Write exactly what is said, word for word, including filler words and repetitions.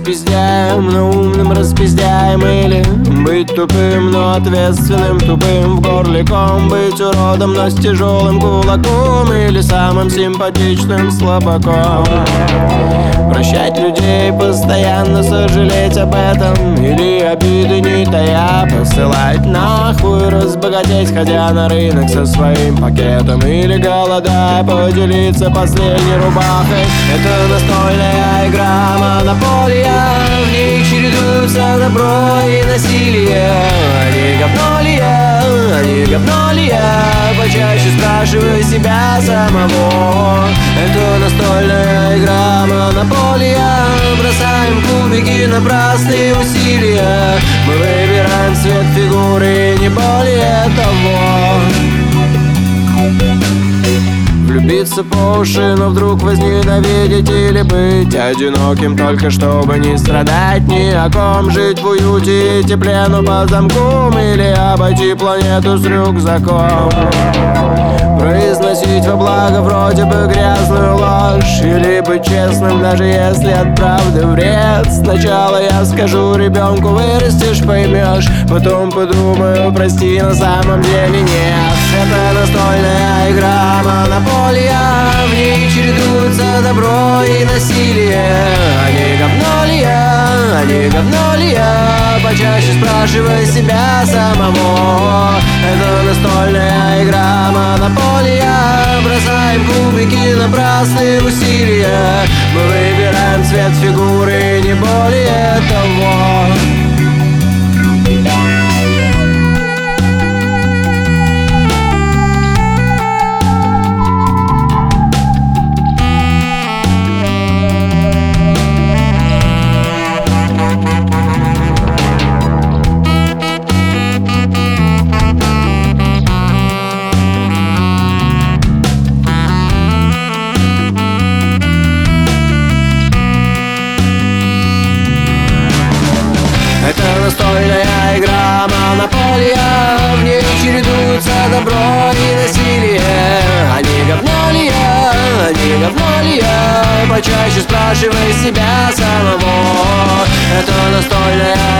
распиздяем, но умным распиздяем. Или быть тупым, но ответственным тупым, в горле ком. Быть уродом, но с тяжелым кулаком. Или самым симпатичным слабаком. Прощать людей, постоянно сожалеть об этом. Или обиды не тая посылать нахуй, разбогатеть, ходя на рынок со своим пакетом. Или голодая, поделиться последней рубахой. Это настольная игра монополия, в ней чередуются добро и насилие. Они говно ли я, они говно ли я, почаще спрашивай себя самого. Это настольная игра монополия, бросаем кубики, напрасные усилия. Мы выбираем цвет фигуры, не более того. Влюбиться по уши, но вдруг возненавидеть. Или быть одиноким, только чтобы не страдать ни о ком. Жить в уюте и тепле, но по замкам. Или обойти планету с рюкзаком. Произносить во благо вроде бы грязную ложь. Или быть честным, даже если от правды вред. Сначала я скажу ребенку: вырастешь, поймешь. Потом подумаю: прости, на самом деле нет. Это настольная игра монополия, в ней чередуются добро и насилие. Они говно ли я, они говно ли я, почаще спрашивай себя самого. Это настольная игра монополия, бросаем кубики, напрасные усилия. Мы выбираем цвет фигуры, не более того. Это настольная игра монополия, в ней чередуются добро и насилие. Они говно ли я, они говно ли я, почаще спрашивай себя самого. Это настольная